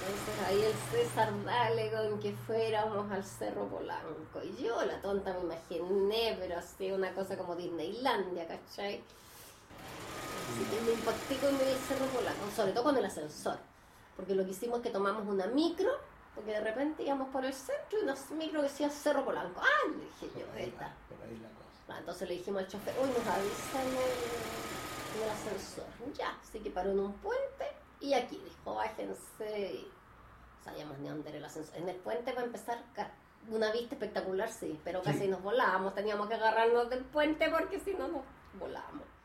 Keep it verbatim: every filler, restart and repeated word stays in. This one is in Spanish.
Entonces ahí el César dale con que fuéramos al Cerro Polanco. Y yo, la tonta, me imaginé, pero así una cosa como Disneylandia, ¿cachai? Así que me impacté con el Cerro Polanco, sobre todo con el ascensor. Porque lo que hicimos es que tomamos una micro, porque de repente íbamos por el centro y una micro que decía Cerro Polanco. ¡Ah! Le dije yo, esta. Ah, entonces le dijimos al chofer, uy, nos avisa en el, en el ascensor. Ya, así que paró en un puente y aquí dijo, bájense. Y sabíamos ni dónde era el ascensor. En el puente va a empezar una vista espectacular, sí, pero casi sí. Nos volábamos, teníamos que agarrarnos del puente porque si no nos volábamos.